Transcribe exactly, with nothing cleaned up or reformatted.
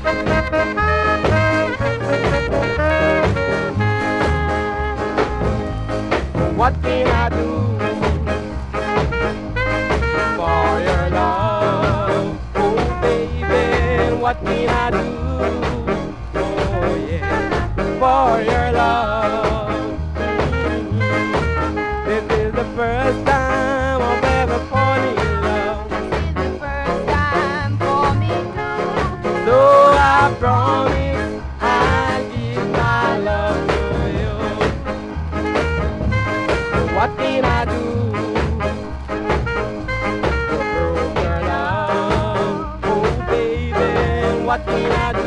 What can I do for your love? Oh baby, what can I do? Oh yeah, for your love. Mm-hmm. This is the first time I've ever fallen in love. This is the first time for me too. So I promise I'll give my love to you. What can I do to prove your love? Oh baby, what can I do?